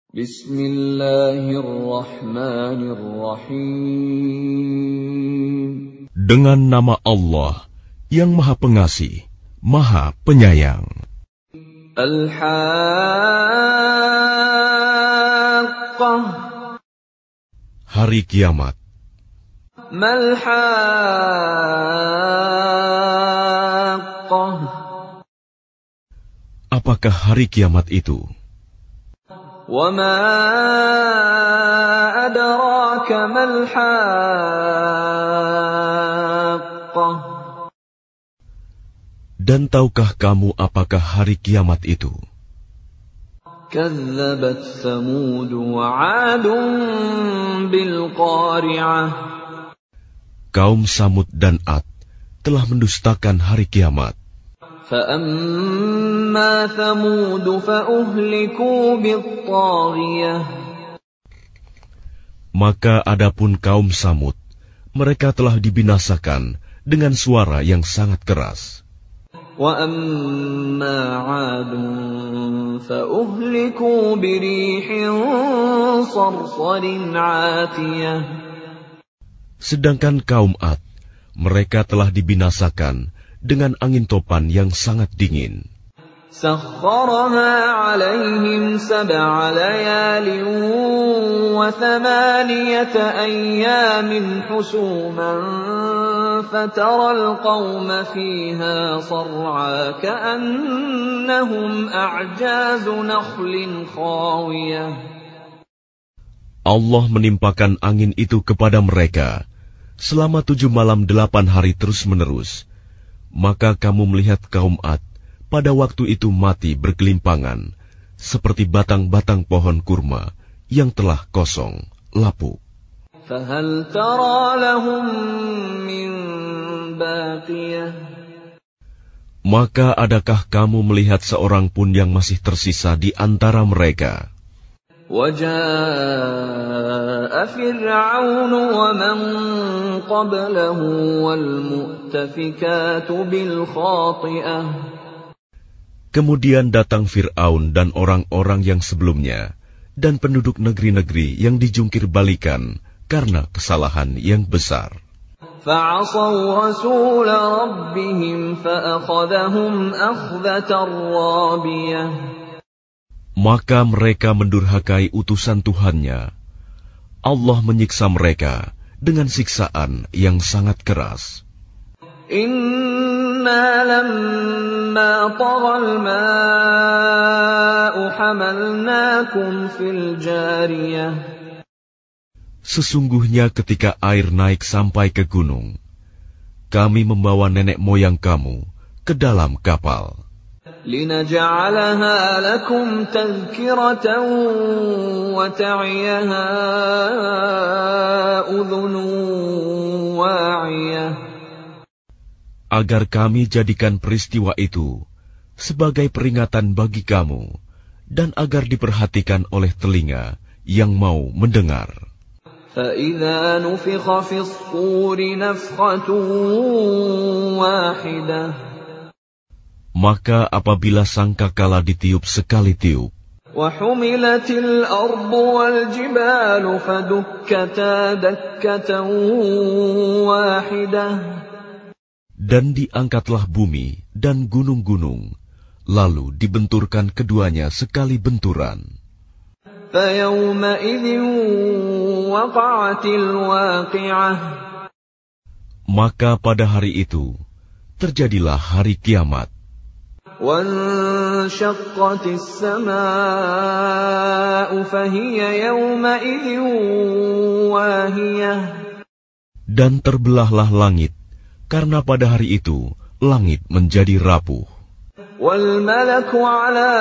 Bismillahirrahmanirrahim. Dengan nama Allah yang Maha Pengasih, Maha Penyayang. Al-Haqqah. Hari Kiamat. Mal-Haqqah. Apakah hari kiamat itu? Wa ma adraka mal-Haqqah. Dan tahukah kamu apakah hari kiamat itu? Kazzabat Thamud wa 'Adun bil Qari'ah. Kaum Samud dan Ad telah mendustakan hari kiamat. فَأَمَّا ثَمُودُ فَأُهْلِكُوا بِالطَّاغِيَةِ. Maka adapun kaum Samud, mereka telah dibinasakan dengan suara yang sangat keras. وَأَمَّا عَادٌ فَأُهْلِكُوا بِرِيحٍ صَرْصَرٍ عَاتِيَةٍ. Sedangkan kaum Ad, mereka telah dibinasakan dengan angin topan yang sangat dingin. سَخَّرَهَا عَلَيْهِمْ 7 لَيَالٍ و8 أَيَّامٍ حُسُومًا فَتَرَى الْقَوْمَ فِيهَا صَرْعَىٰ كَأَنَّهُمْ أَعْجَازُ نَخْلٍ خَاوِيَةٍ. Allah menimpakan angin itu kepada mereka selama 7 malam 8 hari terus-menerus. Maka kamu melihat kaum Ad pada waktu itu mati bergelimpangan, seperti batang-batang pohon kurma yang telah kosong, lapuk. فَهَلْ تَرَى لَهُم مِّن بَاقِيَةٍ. Maka adakah kamu melihat seorang pun yang masih tersisa di antara mereka? وَجَاءَ فِرْعَوْنُ وَمَن قَبْلَهُ وَالْمُؤْتَفِكَاتُ بِالْخَاطِئَةِ. Kemudian datang Fir'aun dan orang-orang yang sebelumnya, dan penduduk negeri-negeri yang dijungkir balikan karena kesalahan yang besar. فَعَصَوْا رَسُولَ رَبِّهِمْ فَأَخَذَهُمْ أَخْذَةً رَّابِيَةً. Maka mereka mendurhakai utusan Tuhannya. Allah menyiksa mereka dengan siksaan yang sangat keras. Inna lamma taghal ma'u hamalnakum fil jariyah. Sesungguhnya ketika air naik sampai ke gunung, kami membawa nenek moyang kamu ke dalam kapal. لِنَجْعَلَهَا لَكُمْ تَذْكِرَةً وَتَعِيَهَا أُذُنٌ وَاعِيَةٌ. Agar kami jadikan peristiwa itu sebagai peringatan bagi kamu, dan agar diperhatikan oleh telinga yang mau mendengar. فَإِذَا نُفِخَ فِي الصُّورِ نَفْخَةٌ وَاحِدَةٌ. Maka apabila sangkakala ditiup sekali tiup, وَحُمِلَتِ الْأَرْضُ وَالْجِبَالُ فَدُكَّتَا دَكَّةً وَاحِدَةً. dan diangkatlah bumi dan gunung-gunung, lalu dibenturkan keduanya sekali benturan. فَيَوْمَئِذٍ وَقَعَتِ الْوَاقِعَةُ. Maka pada hari itu terjadilah hari kiamat. وَانشَقَّتِ السَّمَاءُ فَهِيَ يَوْمَئِذٍ وَاهِيَةٌ. Dan terbelahlah langit, karena pada hari itu langit menjadi rapuh. وَالْمَلَكُ عَلَى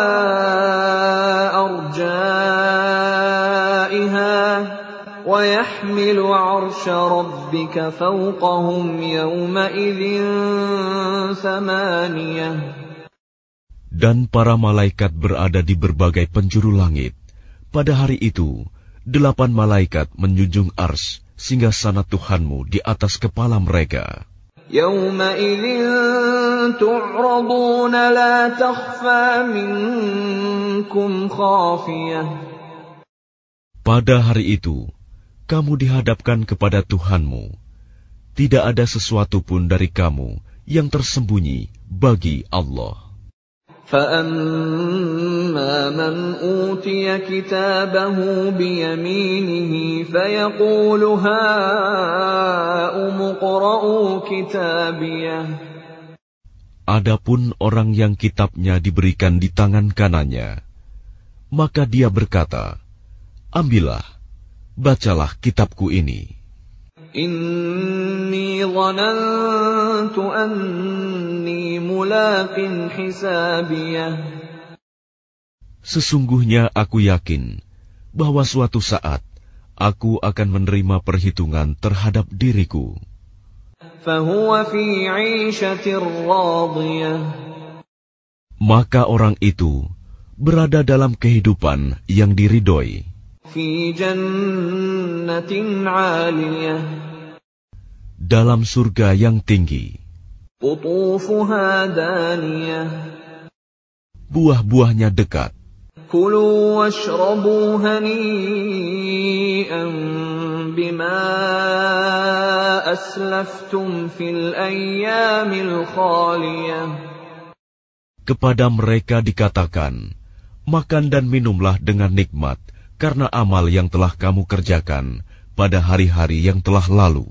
أَرْجَائِهَا وَيَحْمِلُ عَرْشَ رَبِّكَ فَوْقَهُمْ يَوْمَئِذٍ ثَمَانِيَةٌ. Dan para malaikat berada di berbagai penjuru langit. Pada hari itu, 8 malaikat menjunjung ars singgasana Tuhanmu di atas kepala mereka. يَوْمَئِذٍ تُعْرَضُونَ لَا تَخْفَى مِنكُمْ خَافِيَةٌ. Pada hari itu, kamu dihadapkan kepada Tuhanmu. Tidak ada sesuatu pun dari kamu yang tersembunyi bagi Allah. فَأَمَّا مَنْ أُوتِيَ كِتَابَهُ بِيَمِينِهِ فَيَقُولُ هَاؤُمُ اقْرَءُوا كِتَابِيَهْ. Adapun orang yang kitabnya diberikan di tangan kanannya, maka dia berkata, ambillah, bacalah kitabku ini. Inni dhanantu anni mulaqin hisabiyah. Sesungguhnya aku yakin bahwa suatu saat aku akan menerima perhitungan terhadap diriku. Fahuwa fi 'ishatir radiyah. Maka orang itu berada dalam kehidupan yang diridhoi. Fi jannatin 'aliyah. Dalam surga yang tinggi. Qutufuha daniyah. Buah-buahnya dekat. Kulu washrabu hani'an bima aslaftum fil ayyamil khaliyah. Kepada mereka dikatakan, makan dan minumlah dengan nikmat karena amal yang telah kamu kerjakan pada hari-hari yang telah lalu.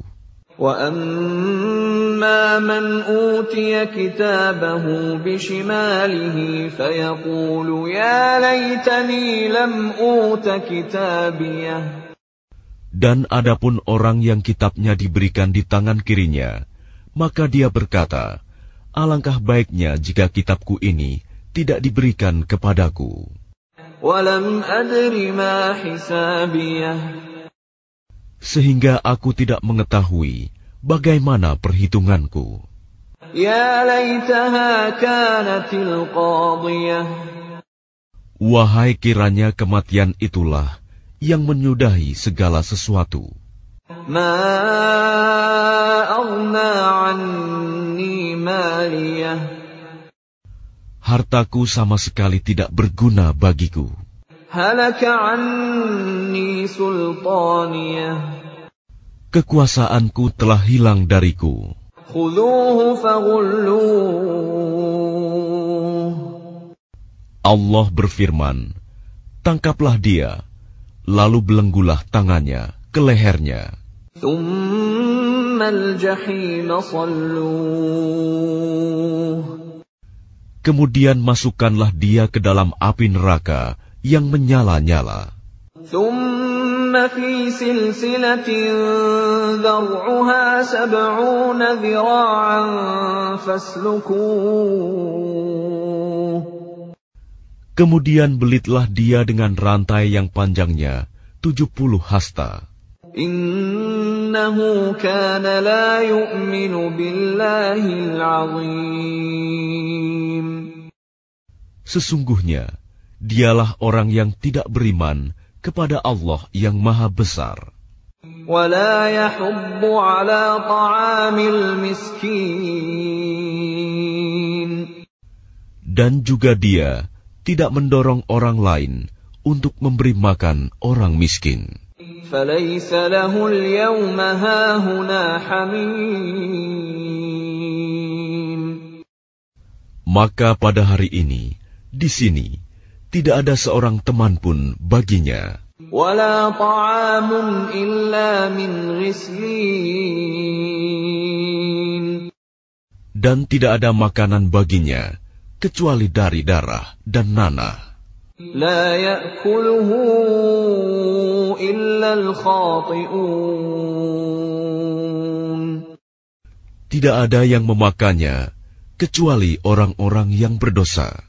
وَأَمَّا مَنْ أُوتِيَ كِتَابَهُ بِشِمَالِهِ فَيَقُولُ يَا لَيْتَنِي لَمْ أُوتَ كِتَابِيَهْ. Dan adapun orang yang kitabnya diberikan di tangan kirinya, maka dia berkata, alangkah baiknya jika kitabku ini tidak diberikan kepadaku. وَلَمْ أَدْرِ مَا حِسَابِيَهْ. Sehingga aku tidak mengetahui bagaimana perhitunganku. يَا لَيْتَهَا كَانَتِ الْقَاضِيَةَ. Wahai kiranya kematian itulah yang menyudahi segala sesuatu. مَا أَغْنَى عَنِّي مَالِيَهْ. Hartaku sama sekali tidak berguna bagiku. هَلَكَ عَنِّي سُلْطَانِيَهْ. Kekuasaanku telah hilang dariku. خُذُوهُ فَغُلُّوهُ. Allah berfirman, tangkaplah dia, lalu belenggulah tangannya ke lehernya. ثُمَّ الْجَحِيمَ صَلُّوهُ. Kemudian masukkanlah dia ke dalam api neraka yang menyala-nyala. ثُمَّ فِي سِلْسِلَةٍ ذَرْعُهَا 70 ذِرَاعًا فَاسْلُكُوهُ. Kemudian belitlah dia dengan rantai yang panjangnya 70 hasta. إِنَّهُ كَانَ لَا يُؤْمِنُ بِاللَّهِ الْعَظِيمِ. Sesungguhnya, dialah orang yang tidak beriman kepada Allah yang Maha Besar. وَلَا يَحُضُّ عَلَى طَعَامِ الْمِسْكِينِ. Dan juga dia tidak mendorong orang lain untuk memberi makan orang miskin. فَلَيْسَ لَهُ الْيَوْمَ هَاهُنَا حَمِيمٌ. Maka pada hari ini, di sini, tidak ada seorang teman pun baginya. وَلَا طَعَامٌ إِلَّا مِنْ غِسْلِينٍ. Dan tidak ada makanan baginya, kecuali dari darah dan nanah. لَا يَأْكُلُهُ إِلَّا الْخَاطِئُونَ. Tidak ada yang memakannya, kecuali orang-orang yang berdosa.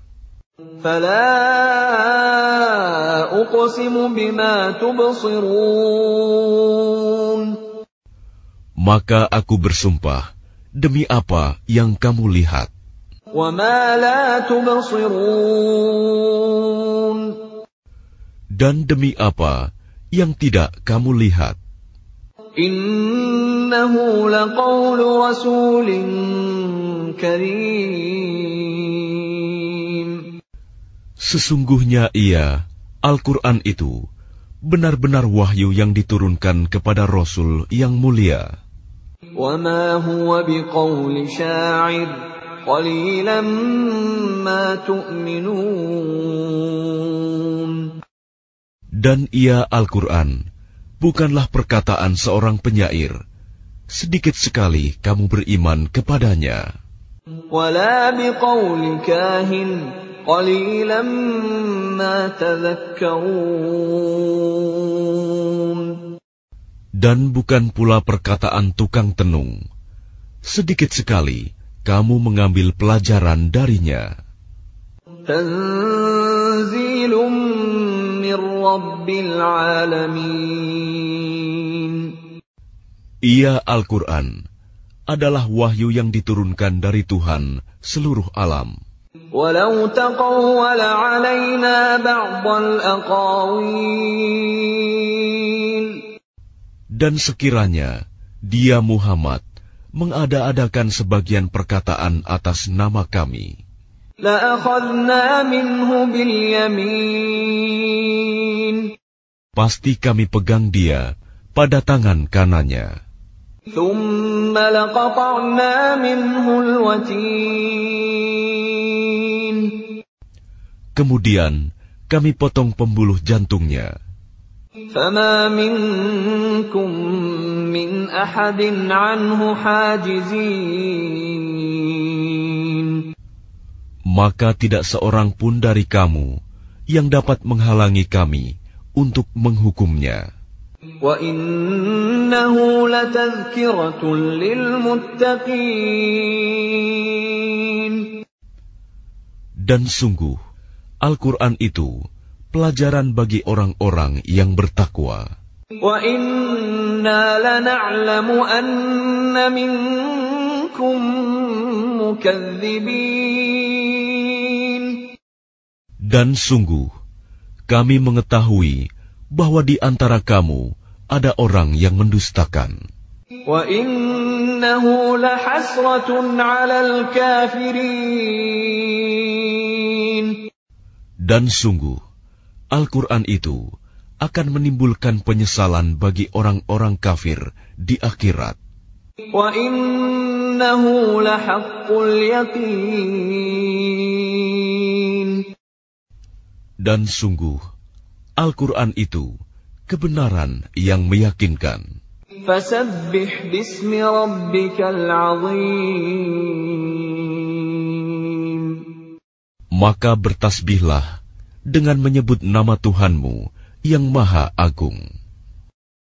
فَلَا أُقْسِمُ بِمَا تُبْصِرُونَ. Maka aku bersumpah, demi apa yang kamu lihat. وَمَا لَا تُبْصِرُونَ. Dan demi apa yang tidak kamu lihat. إِنَّهُ لَقَوْلُ رَسُولٍ كَرِيمٍ. Sesungguhnya ia, Al-Quran itu, benar-benar wahyu yang diturunkan kepada Rasul yang mulia. وَمَا هُوَ بِقَوْلِ شَاعِرٍ قَلِيلًا مَا تُؤْمِنُونَ. Dan ia Al-Quran bukanlah perkataan seorang penyair, sedikit sekali kamu beriman kepadanya. وَلَا بِقَوْلِ كَاهِنٍ قَلِيلًا مَا تَذَكَّرُونَ. Dan bukan pula perkataan tukang tenung, sedikit sekali kamu mengambil pelajaran darinya. Tanzilum min Rabbil Alamin. Ia Al-Quran adalah wahyu yang diturunkan dari Tuhan seluruh alam. Walau taqawwala 'alaina ba'dal aqawil. Dan sekiranya dia Muhammad mengada-adakan sebagian perkataan atas nama kami, la'akhadna minhu bil yamin. Pasti kami pegang dia pada tangan kanannya. Thumma laqata'na minhu al-watin. Kemudian kami potong pembuluh jantungnya. فَمَا مِنْكُمْ مِنْ أَحَدٍ عَنْهُ حَاجِزِينَ. Maka tidak seorang pun dari kamu yang dapat menghalangi kami untuk menghukumnya. وَإِنَّهُ لَتَذْكِرَةٌ لِلْمُتَّقِينَ. Dan sungguh, Al-Quran itu pelajaran bagi orang-orang yang bertakwa. وَإِنَّا لَنَعْلَمُ أَنَّ مِنكُم مُكَذِّبِينَ. Dan sungguh, kami mengetahui bahwa di antara kamu ada orang yang mendustakan. وَإِنَّهُ لَحَسْرَةٌ عَلَى الْكَافِرِينَ. Dan sungguh, Al-Quran itu akan menimbulkan penyesalan bagi orang-orang kafir di akhirat. وَإِنَّهُ لَحَقُّ الْيَقِينِ. Dan sungguh, Al-Quran itu kebenaran yang meyakinkan. فَسَبِّحْ بِاسْمِ رَبِّكَ الْعَظِيمِ. Maka bertasbihlah dengan menyebut nama Tuhanmu yang Maha Agung.